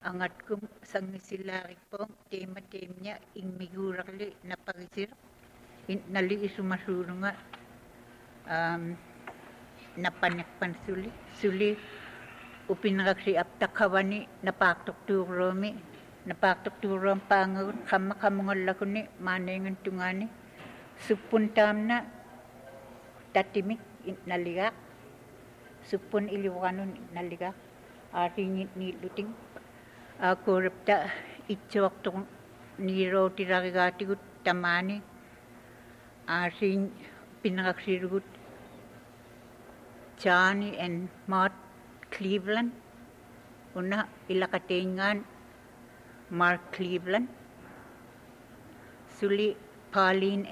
Angat kum sangisilari po tema-temnya ing migurakli na pagisir nali isumasuro nga napanekpan suli upinraksi aptakawani napaktok turomi napaktok turom pangagun kama lakuni manengan tungani supuntam na tatimik naligak supun iliwanun naligak aringit ni luting korupta itchok tong niro tiragati gut tamani aring pinakaksirugut Johnny and Maud Cleveland una ilakatengan Mark Cleveland suli Pauline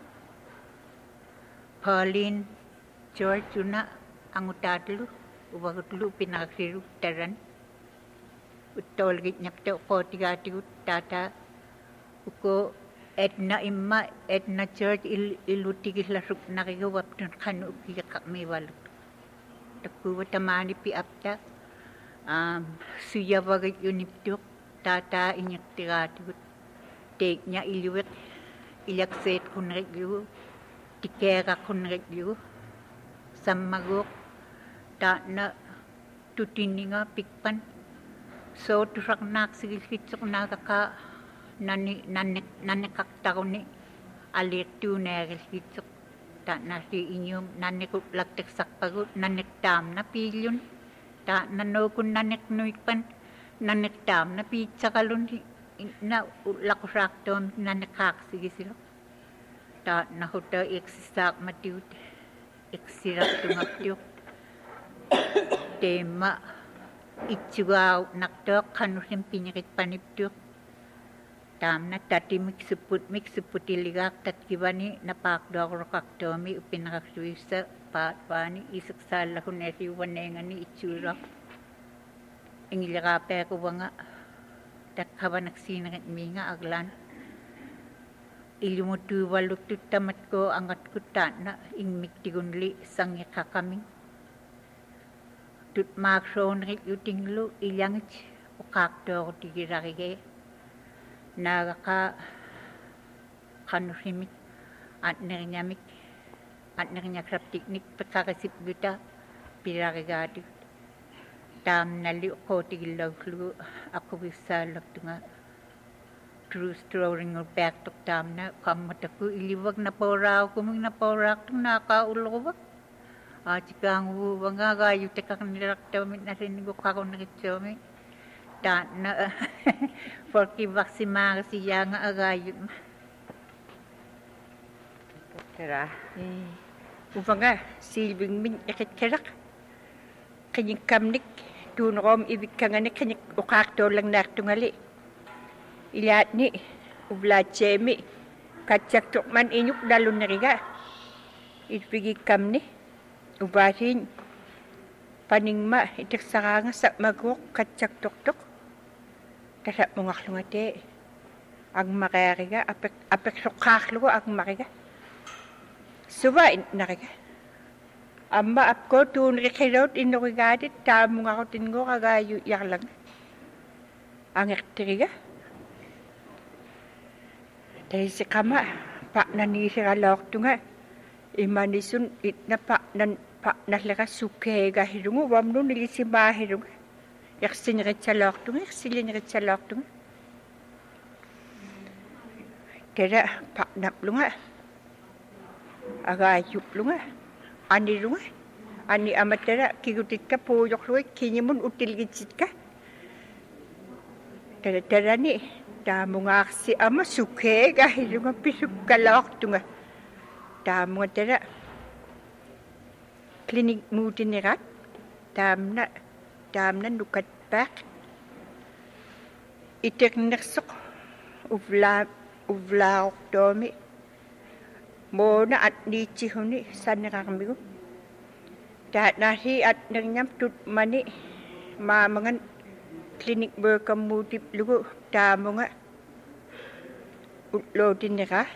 George una ang utatlo ubagutlo pinakaksiru taran utol git nyakto ko tigati gut tata uko Edna George ilutigis lasuk nakigawap tun kanu ukiyakak may waluk takuwa tamani pi apta suya bagay yuniptuk tata inyak tigati gut take nya iliwet ilakset kun reglu tikera kun reglu samagok ta na tutininga pikpan so tusak nak sigit nakaka nanek kaktauni alertu neres gitsuk ta nasi inyum nanek laktek sakpagut nanek tam na pilyun ta nanokun nanek nuikpan nanek tam na pitsakalun na lakusaktom nanek kak sigisilo ta nahuta eksisak matiut eksirak tungaptiuk tema itsugaw naktok kanusim pinyakit paniptiuk tam na tati miksuput iligak tat kibani napakdok rokaktomi upinakaksuisa patwani isaksala kunesi wanengani itsurak ingilakape ko nga tat kabanaksinakit minga aglan ilumutu walutut tamat ko angat kuta na ingmiktigunli sangyakakaming tut makson rik utinglu ilyangit ukakdok tigirarige nagaka kanusimik at nirnyamik at nirnyakrap tiknik pagkakasip guta pirarigado tam nali ko tigilaglu ako bisa laktunga true story ng pektok tam na kamataku iliwag na poraw kuming na porak tung nakaulowak chikang wanga gayu tekak niraktamit na sinigo kako nakitsomi ta na porque vaccimar siya nga agayun tara uvanga silbing min ikitkerak kanyang kamnik tunrom ibig kanganik kanyang ukakto lang naktungali ilat ni ublachemi katsak tukman inyuk dalun nariga ibigi kamni ubasin paningma itiksaranga sa magok katsak tuktok kasap mongak lungate ang makariga apek sukaklo ang mariga suba nariga amma apko tunri kilot inurigadit tamu nga ko tingo kagayu yaklang ang ektriga dahil si kama pa nanisira lok tunga imanisun itna pa naslaka sukega hirungu wamno nilisima hirungu yaksin ritsalok tunga yaksilin ritsalok tunga kaya pa naplunga agayup lunga ani lunga ani amatera kigutit ka puyok luay kinyimun utilgitsit ka tara ni damo nga si ama sukega hirunga pisuk kalok tunga damo nga tara klinik mutinirat dam na nukat pak itek nersok uvla oktomi mo na at nichi huni sanakakamigo dat nasi at nangnyam tut mani mamangan klinik berkamutip lugo damo nga utlo tinira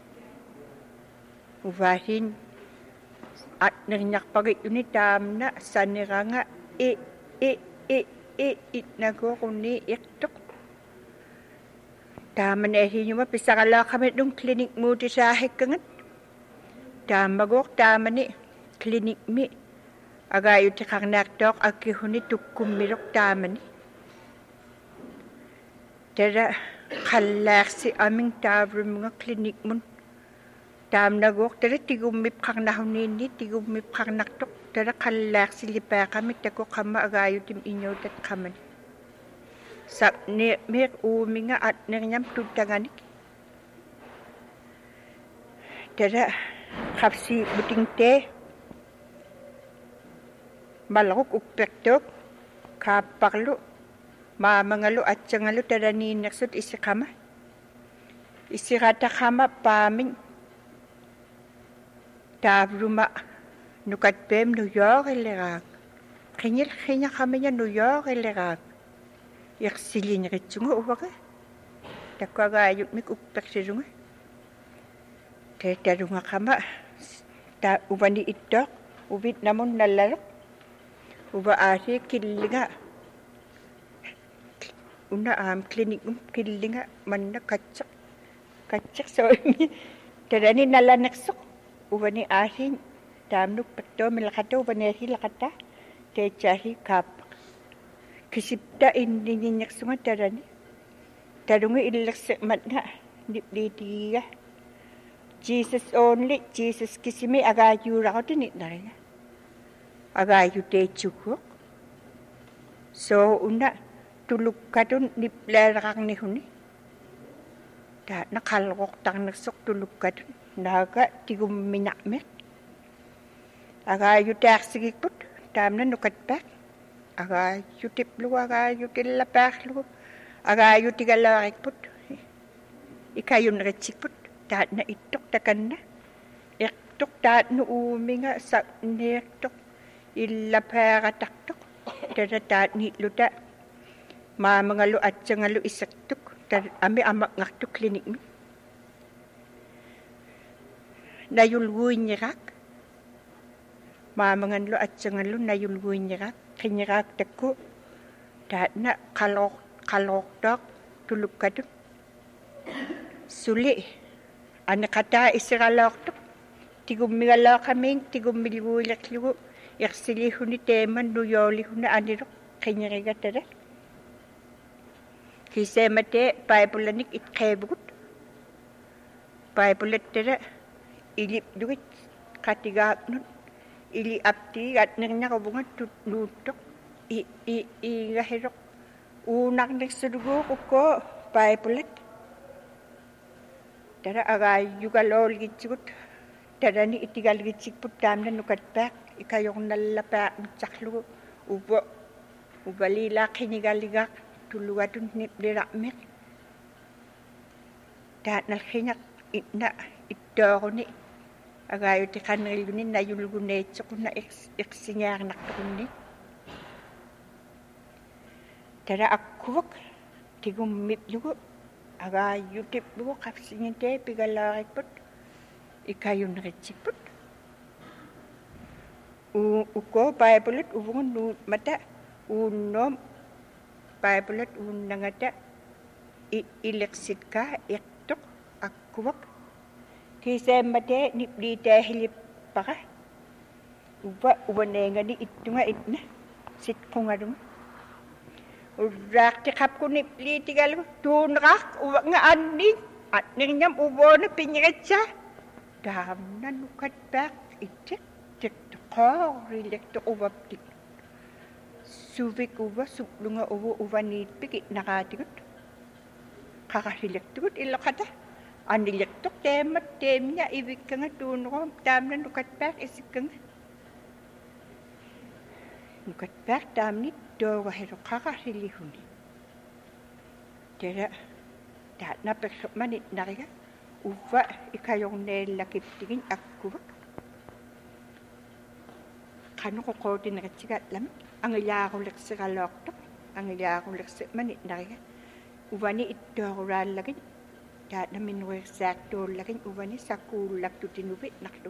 uvahin at nangyak pagit unit dam na sanira nga itnagoruni iqtoq taamanehiñuma pisaqalaaqamit num klinik muutisaahikkangit taammagoq taamani klinik mi agaayutiqarnaaqtooq akkihuni tukkummiloq taamani tara qallaarsi aming taavrumunga klinik mun taamnagoq tara tigummip qarnahuniinni tigummip qarnartoq tara qallaarsi lipaaqamit tako qamma agaayutim iñuutat qamani sapne mer uuminga atnerñam tuttaganik tara qapsi butingte malruk uppertoq kaapparlu maamangalu atsangalu taraniinnersut isiqama isirataqama paamin taavruma nukatpeem nuyoorilleraaq qiñaqamiña nuyoorilleraaq iqsilinritsunga uvaqa takkagaayutmik uppersirunga teetarungaqama ta uvani ittoq uvit namun nallaloq uva aasi killinga una klinikum killinga manna katsak soimi tarani nallanersuq uvani aasin taamnuk pattoomilaqata uvaneesi laqata teechaasi kaap kisipta inninginnersunga tarani tarunga illerseqmatnga nipliitigiga Jesus only Jesus kisimi agaayuuraqutini naringa agaayuteechukkuq so una tulukkatun nipleeraqarnihuni taana qalqortarnersoq tulukkatun naaga tigumminaqmeq agaayutaarsigikput taamna nukatpaaq agaayutiplugu agaayutillapaarlugu agaayutigalaarik ikayunritsikput taatna ittoq takanna iqtoq taatnu uuminga sapneertoq illapaaqatartoq tara taatniitluta maamangalu atsangalu isaqtuk ami amaqngartuk klinikmi nayulguiññiqaaq maamanganlu atsangalu nayulguiññiqaaq qiñiqaaq takku taatna qalortoq tulukkatut suli aniqataa isiraloortuq tigummigalooqamiing tigummilguilerlugu iqsilihuni teeman nuyoolihuna aniroq qiñiriga tara kiseematee paipulanik itqeebugut paipulat tara ilipdugit qatigaaqnut ili aptii atnirñaqubunga nuuttoq igahiroq uunarnersuduguuq ukkoo paipulat tara agaayugaloolgitsigut tarani itigalgitsikput taamna nukatpaaq ikajornallapaaq nitsarlugu uvaliilaa qiñigaligaaq tullugatun nipliraqmeq taatnalqiñaq itna ittooquni agaayutiqanriluni nayulguneetsoquna iqsiñaarnartuqunni tara akkuvak tigummiplugu agaayutiplugu qapsiñintee pigalaarikput ikayunritsikput ukkoo paipulat uvungun nuutmata uunnoom paipulat uunnangata ileqsitkaa iqtoq akkuvak kiseemmatee nipliiteehilippaqa uvaneengani ittunga itna sitqungarunga urraaqtiqapku nipliitigalu tuunraaq uvanga anni atnirñam uvoona piñiqitsa taamna nukatpaaq ittiq tiqtoqoorilektoq uvaptik suvik uva suplunga uvaniitpik itnaqaatigut qaqarilektugut illoqata anilektoq teemat teemña ivikkanga tuunroom taamna nukatpaaq isikkanga nukatpaaq taamni toogahiroq qaqarilihuni tara taatna persoqmanit nariga uva ikajorneellakiptigin akkuvak qanuqoqootineritsigallam angilaaruleqsiqaloortoq angilaaruleqsiqmanit nariga uvani ittooruaallagin taatna minuersaaktuullagin uvani sakuullaktutinuvit narlum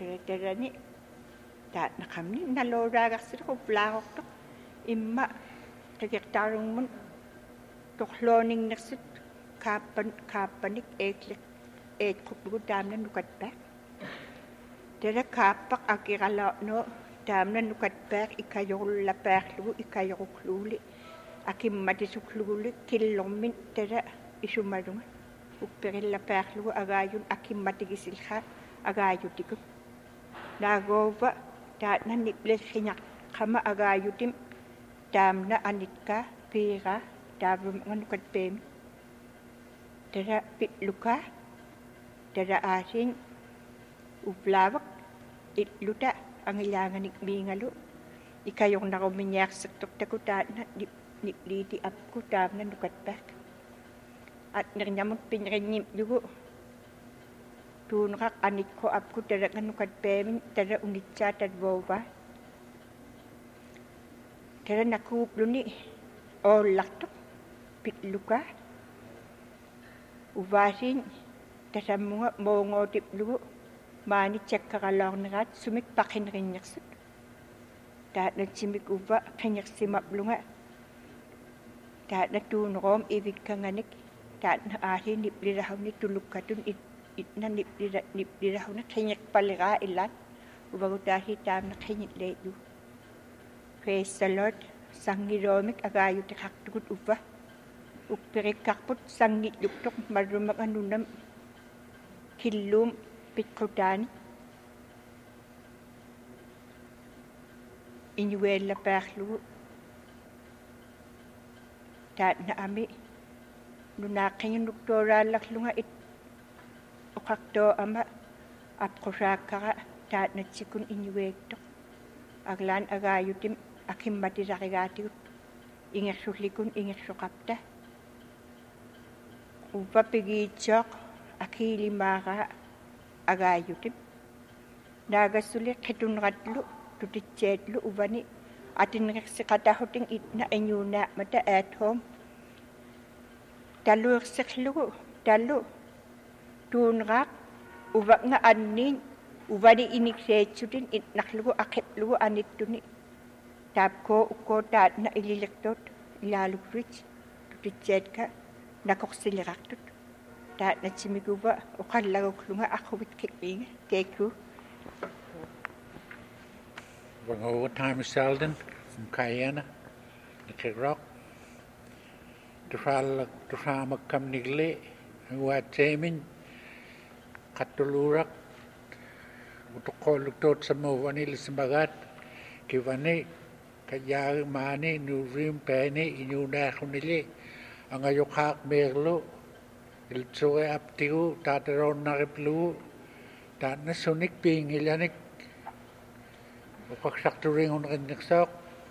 tarani taatna qamni nalooraagarsiruq uplaaqortoq imma qiqtaarungmun torluuningngersit kaappanik eetquplugu taamna nukatpaaq tala kaappaq akiralaarnoo taamna nukatpaaq ikajorulapaarlugu ikajoruqluuli akimmatisukluguли killormin tala isumalunga uppeqillapaarlugu agaayun akimmatigisilha agaayutikuk naagoova taatna niplelhiñaqama agaayutim taamna anitka piira taavumanga nukatpeemi tala pitluka tala aasin uplaavaq itluta angilaanganik miingalu ikajornarumiñaarsertortaku taatna nipliiti apku taamna nukatpaaq atnirñamut pinrinñimlugu tuunraq anikko apku talanga nukatpeemin tala unitsaa tatvoova tala nakuupluni oollartoq pitluka uvaasin tasammunga moongootiplugu maani tsakkaqalaorneraat sumik paqinrinñersut taatna simik uva qingersimapplunga taatna tuunroom ivikkanganik taatna aali niplirahuni tulukkatun itna niplirahuna qingerpaliraa illaat uvagutaasi taamna qinitlee'lu feessalot sangiloomik agaayutiqartukut uva uppirikkaqput sangitluktoq marrumaqa nunam killuum pitqutaani iñueellapaarlugu taatna ami nunaaqqiñunuktooraallarlunga uqartoo ama apqusaakkara taatnatsikun iñueektoq aglaan agaayutim akimmatisarigaatigut ingersullikun ingersoqapta uva pigiitsoq akiilimaaraa agaayutim naagassuli qitunratlu tutitseetlu uvani atinnersiqatahutin itna iñuunaamata at home taluerserlugu talu tuunraaq uvanga anniin uvani inikseetsutin itnarlugu aqiplugu anittuni taapkoo ukkoo taatna ililertoot ilaalugrit tutitseetka nakorsilirartut taatnatsimiguva uqallaguklunga aquvit kiqpiinga keekku. Over time is Selden from Cayenne, the Kirrock. The farmer come nigle, who had tamin, Catulurak, to call the tot some of Vanilla Simbagat, Kivani, Kayar Mani, New Rim Penny, New Nahunili, Angayokak Merlo, Il Soe Aptiu, Tataron Nariplu, Tatna Sonic being Ilianic. Pagkakturing on rinniksok,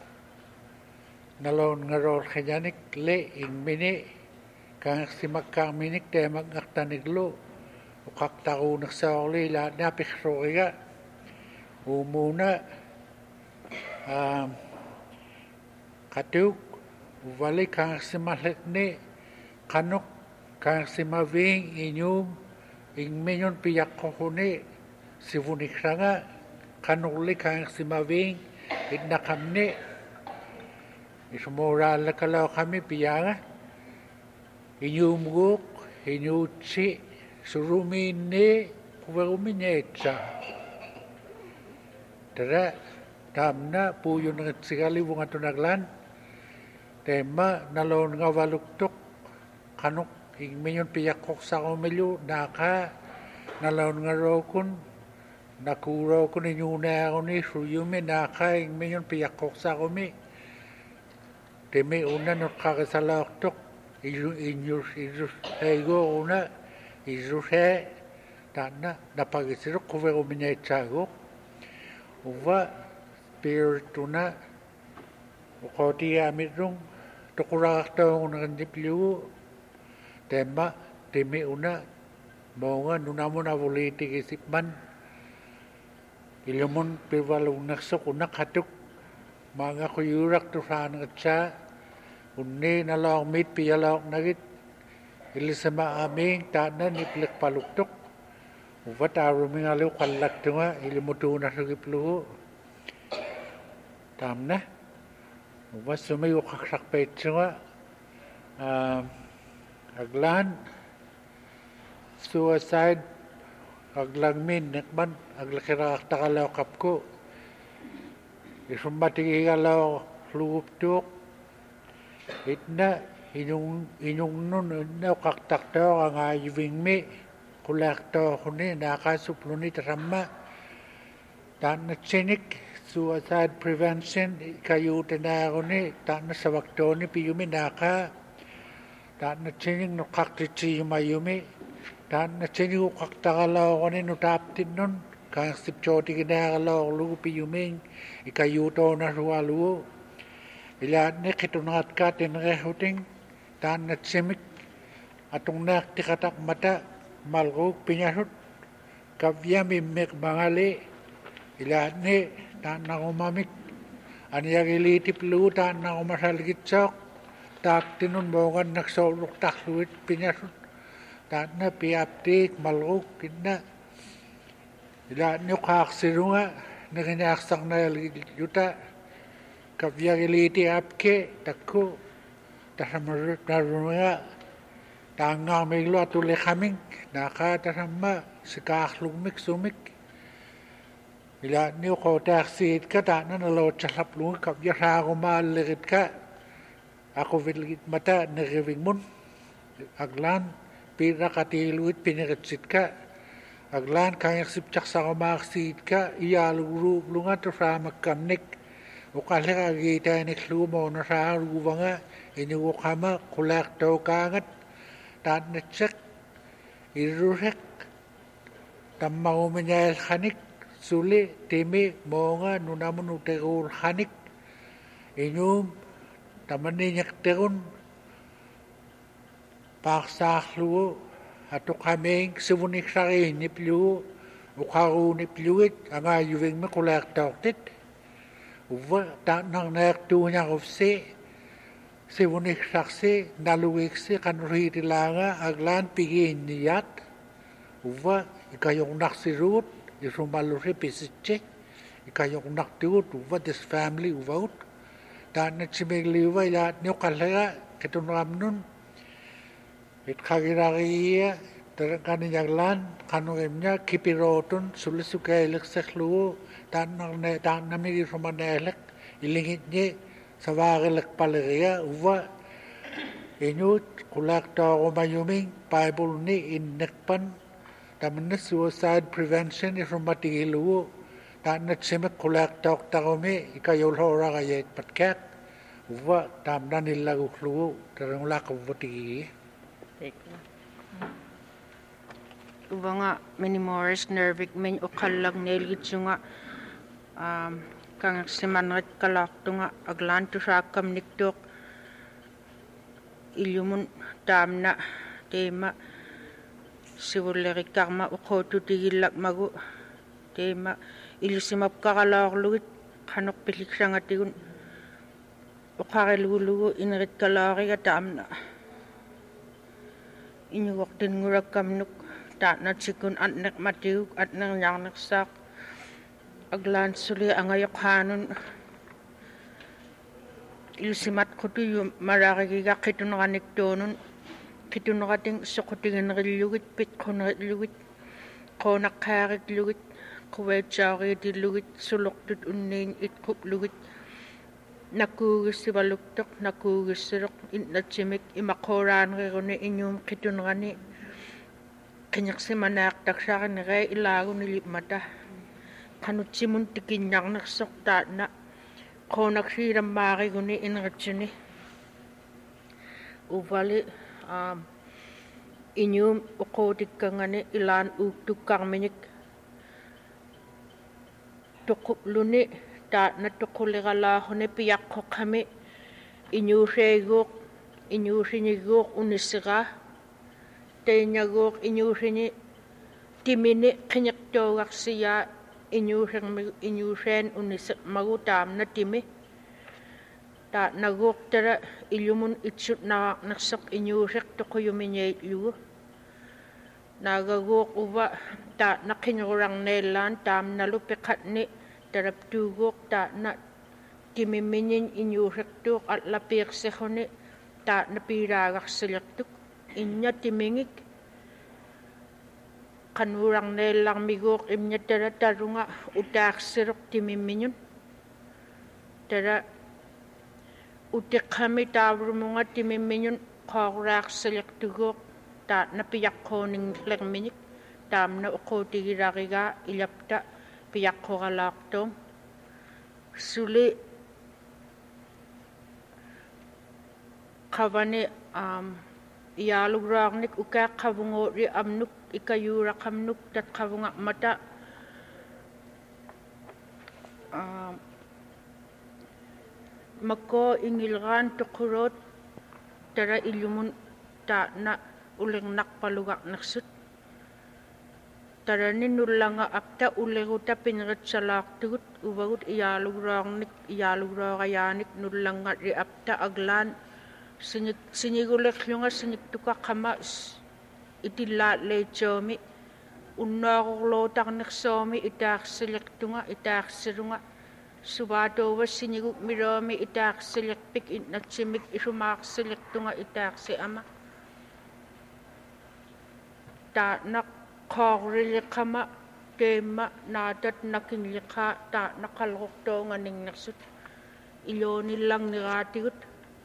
nalon nga rol kayanik le ing mini, kang simakang minik te magaktaniglo, ukaktaku naksakli la napikroya, umuna, katuk, uvali kang simalit ni, kanok, kang simaving inyum, ing minyon piyak kokuni, sivunikra kanuli kang simaving itnakamni isumurala kalaw kami piyanga inyumguk inyutsi surumini kuwaruminyetsa tara tamna puyo ng tsikali bunga tunaglan tema nalon nga waluktok kanok ingminyon piyakok sa kumilyo naka nalon nga rokun nakuro ko ninyo na ako ni suyumi nakaing minyon piyakok sa kumi. Temi una no kakasalaktok inyus ego una isus he tana napagisirok kuwe uminyetsago uva spirituna ukoti amirung tukuraktaw ng kandipliu tema temi una mga nunamo na politik isipman Ilumon piwalong naksok unak hatuk mga kuyurak tusan ngatsa unni nalawang mit piyalawang nagit ilisama aming tana niplik paluktok uvat aruming aliw kalak tunga ilimutu na sa gipluho tamna uva sumi uqaqsarpeitsuga aglan suicide aglangmin nekman aglakiraqtaqalauqapku isummatigigalaw luguptuuq itna inunnun inna uqaqtartoorangaajuviingmi qulaartooquni naaqaasupluni tasamma taannatsinik suicide prevention ikayuutanaaruни taannasavaktooni piyumi naaqaa taannatsinik nuqqartitsiyumayumi taannatsinik uqaqtaqalaoruni nutaaptinnun kaangersipchootiginaaruloorlugu piyumiing ikayuutoonarualugu ilaatni qitunaqatkaa tinrehuting taannatsimik atunnaartiqataqmata malruuk piñasut kavyamimmiq mangali ilaatni taannaqumamik aniagiliitiplugu taannaqumasalgitsoq taaktinun moongannaksoorluqtarluit piñasut taanna piaptiik malruuk kinna ilaatni uqaarsilunga niginiarsarnaalijuta kavyagiliiti apke takku tasamarunga taangaarmiglu atuliqaming naaqaa tasamma sikaarlugmik sumik ilaatni uqootaarsiitka taanna nalootsalapluga kavyasaarumaalleritka aquvilgitmata nirivingmun aglaan piiraqatiiluit piniritsitka aglaan kangersipchaqsarumaarsiitka iyaaluguruuplunga tusaamakkamnik uqalliqagiitaaniklugu moonasaaruuvanga inuguqama qulaartookaangat taannatseq irruseq tammagumiñaalqanik suli timi moonga nunamun uteruulqanik inuum tamaniñaqterun paarsaarlugu atuqamiing sivuniqsariinniplugu uqaruunipluit angaajuvingmi qulaartoortit uva taannarnaertuuñarufsi sivuniqsarsi nalugiksi qanuriitilaanga aglaan pigiinniyaat uva ikayornarsiruut isumallusi pisitsi ikayornartugut uva this family uvaut taannatsimigluva ilaatni uqalliga qitunramnun itqagirariia kaniñaglaan qanurimña kipirootun sulisukailiqserlugu taannamigisumaneeleq ilingitñi savaarilekpaleria uva inuut qulaartoorumayuming paibulni inneqpan tamanna suicide prevention isumatigilugu taannatsimek qulaartoortarumi ikayulhooraqayeitpatkaaq uva taamnanillaguklugu tarangulaaqavvutigigi uvanga minimoris nervik min uqallag neelgitsunga kangersimanrit kalaaqtunga aglaan tusaakamniktuuq illumun taamna teema sivullerikkarma uqootutigillakmagu teema illusimapqaralaorlugit qanorpilliksangatigun uqarilugulugu ineritkalaariga taamna iñugoqtinngulakkamnuk taatnatsikun atneqmatiguk atnerñarnersaaq aglaan suli angayoqhaanun illusimat qutuyu mararigiga qituneraniktuunun qitunerating soqutiginerillugit pitqunerilugit qoonaqqaaritlugit quveitsauriitillugit suluqtut unniin itquplugit nakuugissivaluktoq nakuugissiloq innatsimik imaqoraanreruni iñuum qitunerani qiñersimanaaqtaksaarinere ilaagunilipmata qanutsimun tikinñarnersoq taatna qoonaksiilammaariguni ineritsuni uvali iñuum uqootikkangani ilaan uuktukkarminik tuqupluni taatna tuquliqalaaruni piyaqqoqami iñuusiniguuq unissiqaa teiñaguuq iñuusini timini qiñiqtoogarsiyaa iñuuseen uniseqmagu taamna timi taatnaguuq tala illumun itsutnaraaqnersoq iñuuseq tuquyumiñaitlugu naagaguuq uva taatna qiñurarneellaan taamnalu piqatni taraptuuguuq taatna timiminin inyuuriktuuq allapiiqsihuni taatna piiraagarsilirtuk inña timingik qanuurarneellarmiguuq imñatala tarunga utaarsiruq timiminun tala utiqqami taavurumunga timiminun qoorraarsilirtuguuq taatna piyaqqooninnglerminik taamna uquutigilarigaa ilapta piyaqqoralaartuum suli qavani iaaluraarnik ukaaqqavunguuri amnuk ikayuuraqamnuk tatqavungaqmata makoo ingilraan tuquruut tara illumun taatna ulirnaqpalugaqnersut tarani nullanga apta uleruta pinritsalaartugut uvagut iyaaluraarayaanik nullanga ri apta aglaan sinigulerlunga sinigtukaqqama itillaatleitsuumi unnaaqorlootarnersuumi itaarsilirtunga itaarsilunga suvaatuuva siniguk miroomi itaarsilirpik innatsimik isumaarsilirtunga itaarsiama taatna qoorriliqama teemma naatat nakinliqaa taatna qalrortoonganinnersut iloonillarniraatigut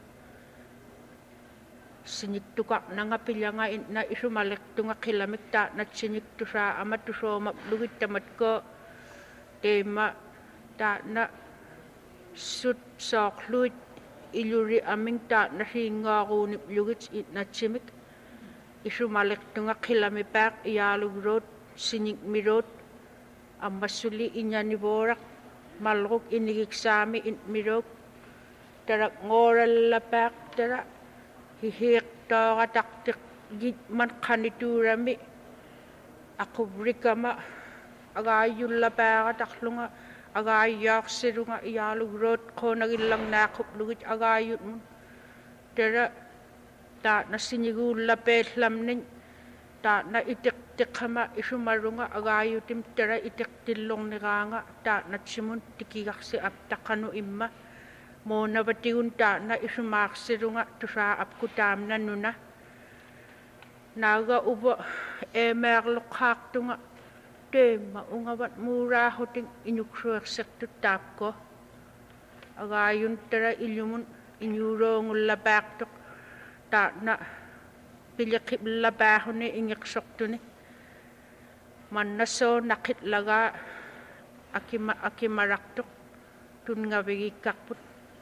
siniktukaqnanga pilanga inna isumalertunga qilamik taatnatsiniktusaa amatusoomapplugit tamatkoo teemma taatna sut soorluit iluri aming taatna riingaaruuniplugit innatsimik isumalertunga qilamipaaq iyaalugroot sinikmiroot ammassuli iñanivooraq malruk inigiksaami inmirook tarak ngooralapaaq tara hihiiqtoorataqtiq gitman qanituurami aquvrikama agaayullapaarataqlunga agaayyaarsilunga iyaalugroot qoonagillarnaaqquplugit agaayutmun tara taatna siniguullapeellamnin taatna itiqtiqama isumarunga agaayutim tara itiqtillorniraanga taatnatsimun tikigarsi aptaqanu imma moonavatigun taatna isumaarsilunga tusaa apku taamna nuna naaga uva eemeerluqaartunga teemma ungavat muuraahutin iñuksuersertut taakko agaayun tara illumun iñuuroongullapaaqtuq taatna piliqipillapaahuni ingiqsortuni mannassoo naqitlagaa akimaraqtuq tunngavigikkaqput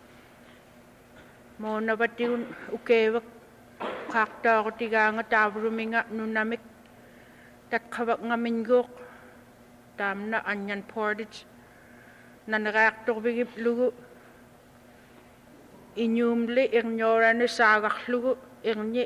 moonavatigun ukeevak qaaqtaaqutigaanga taavuruminga nunamik tatqavaqngaminguuq taamna onion portage naneraaqtorvigiplugu iñuumli irñoorani saagarlugu irñi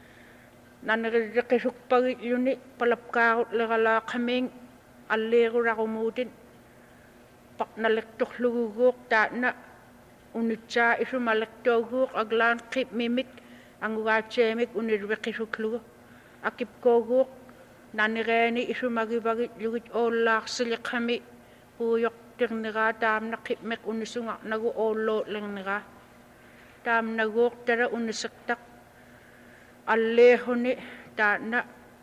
nanerirriqisukpagitluni palapkaarutleralaaqamiing alleerurarumuutin paqnalertorluguguuq taatna unitsaa isumalertooguuq aglaan qipmimik angugaatseemik unirriqisuklugu akipkooguuq nanereeni isumagivagitlugit oollaarsileqami puuyortirniraa taamna qipmeq unisungaqnagu oollootlerniraa taamnaguuq tara uniseqtaq alleehuni taatna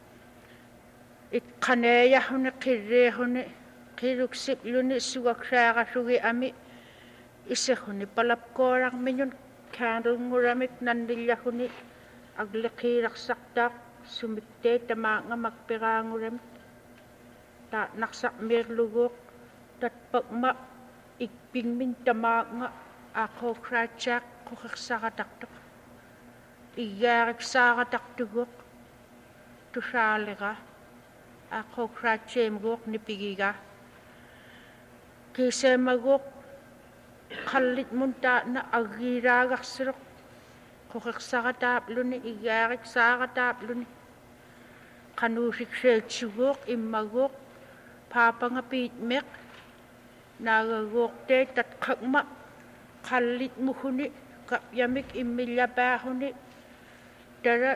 itqaneeyahuni qirreehuni qiruksipluni sugaksaagarsugi ami isehuni palapkoorarmiñun candlenguramik nannillahuni agliqiilarsaqtaaq sumiktee tamaanga makpiraanguramik taatnaqsaqmiirluguuq tatpaqma ikpingmin tamaanga aqookraatsaaq quqersaqataqtuq igaareksaarataqtuguuq tusaaliga aqookraatseemguuq nipigiga kiiseemaguuq qallitmun taatna aggiiraagarsiruq quqersaqataapluni igaareksaarataapluni qanuusikseetsuguuq immaguuq paapanga piitmeq naagaguuqtee tatqaqma qallitmuhuni kapyamik immillapaahuni tara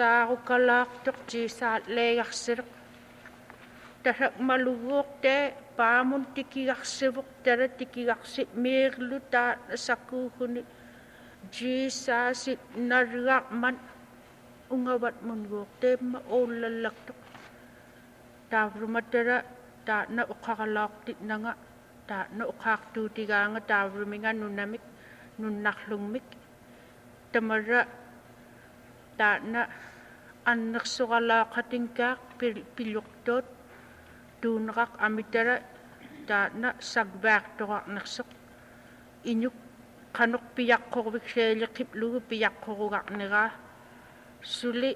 jiisaarukkalaartuq jiisaatleegarsiruq tasaqmaluguuqtee paamun tikigarsivuk tara tikigarsi mirlu ta sakuhuni Jesus nargakman ungawat mungo tema olalakto tavrumatara ta na ukakalaktit nanga ta na ukaktu tiganga tavruminga nunamik nunaklungmik tamara ta na annaksukalakatingkak piluktot tunrak amitara ta na sagbaktorak naksok inyuk kanok piyakkorvik selikip lugu piyakkorugak nira suli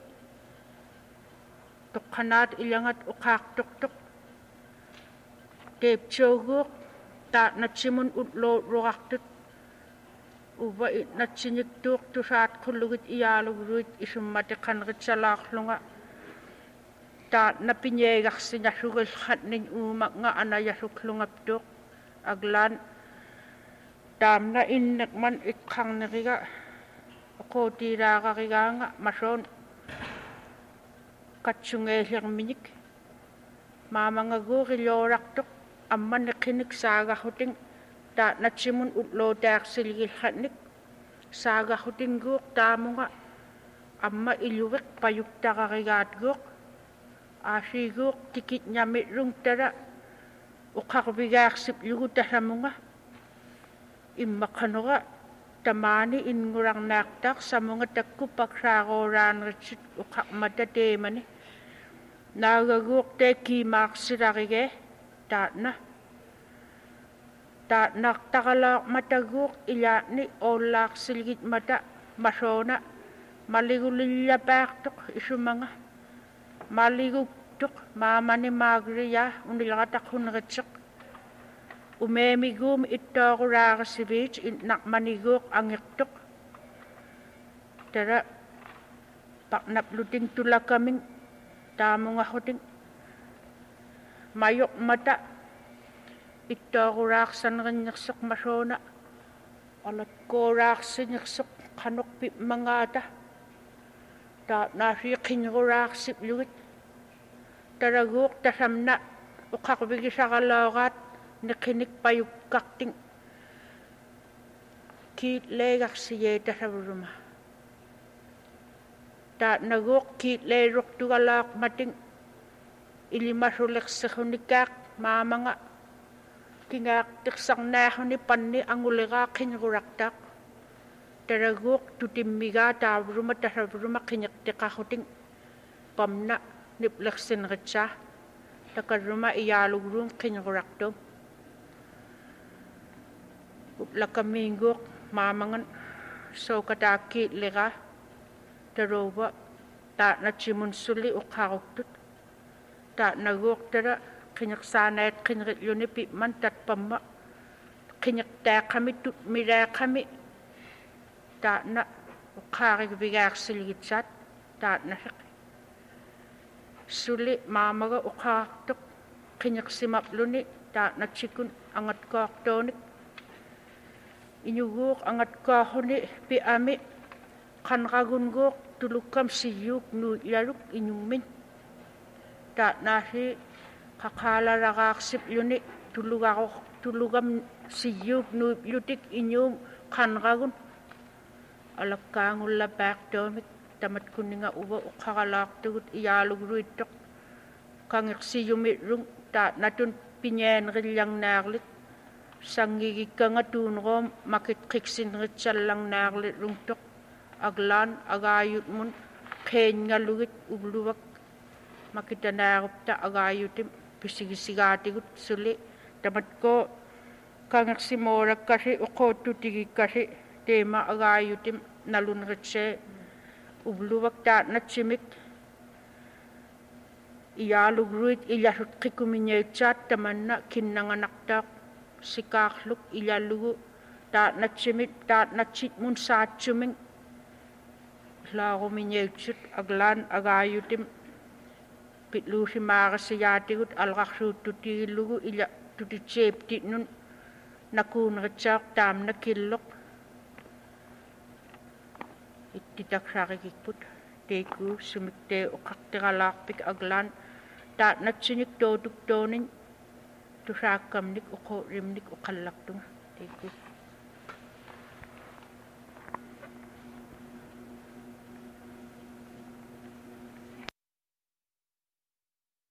tukkanat ilangat ukaktok tepchoguk ta natsimun utlo rogaktut uba natsinyiktuk tusat kulugit iyalugruit isummati kanritsalaaklunga ta napinyegaksin yasugil khatnin umak nga anayasuklungaptuk aglan tamna innekman ikkangniga kotiraqariga nga mason katsungeellerminik maamangaguriloraktuk amma neqinik saagahuting ta natsimun utlootaarsiligilhatnik saagahutingguuq taamunga amma iluvik payuktaqarigaatguuq aasiguuq tikitñamirrung tara uqarvigaarsipllugu tasamunga immakanoga tamaani ingurarnaaqtaaq samunga takku paksaaroraanritsit uqarmata teemani naagaguuq tee kiimaarsilarige taatna taatnaartaqalaaqmataguuq ilaatni oollaarsiligitmata masoona maligulillapaaartuq isumanga maliguktuq maamani maagriya unilaqataqhunritseq umeemiguum ittooquraarisiviit innaqmaniguuq angiqtuq tara paqnapluting tulakaming taamungahuting mayoqmata ittooquraarsanerinnerseq masoona alatkooraarsinnerseq qanorpimmangaata taatnaasi qinruraarsiplugit taraguuq tasamna uqarvigisaqaloogaat neqinik payukkarting kiitleegarsiyee tasavuruma taatnaguuq kiitleeruqtugalaaqmating ilimasulersiqunikaaq maamanga kingaaqtiqsarnaahuni panni anguligaa qinruraqtaaq taraguuq tutimmigaa taavuruma tasavuruma qiñiqtiqahuting pamna niplersinritsaa takarruma iyaalugruum qinruraqtum utlakamiinguuq maamangan sookataakkiitligaa taruuva taatnatsimun suli uqaruktut taatnaguuq tara qiñiqsaanaat qinritluni pipman tatpamma qiñiqtaaqami tutmiraaqami taatna uqaarigvigaarsiligitsaat taatnaseq suli maamaga uqaartuq qiñiqsimapluni taatnatsikun angatkoortoonik iñuguuq angatkoorhuni piami qanragunguuq tulukkam siyuuk nuutlaluk iñummin taatnaasi qaqaalaraqaarsiplluni tulugam siyuuk nuutlutik iñuum qanragun alakkaangullapaaqtoomik tamatkunninga uva uqaralaartugut iyaalugruittoq kangiqsiyumirrung taatnatun piñaanrillarnaarlit sangigikkanga tuunroom makitqiksinritsallarnaarlirrungtoq aglaan agaayutmun qeeñngalugit ugluvak makitanaarupta agaayutim pisigisigaatigut suli tamatkoo kangiqsimoorakkasi uqoottutigikkasi teema agaayutim nalunritsee ugluvak taatnatsimik iyaalugruit ilasut qikumiñeitsaat tamanna kinnanganaqtaaq sikaarluk ilallugu taatnatsitmun saatsuming laarumiñeitsut aglaan agaayutim pitluusimaarasiyaatigut alqarsuuttutiillugu ila tutitseeptitnun nakuunritsaaq taamna killoq ittitaksarigikput teikuu sumiktee uqartiralaarpik aglaan taatnatsinik tootuktoonin tusaakamnik uqo'rimnik uqallaqtunga. Thank you.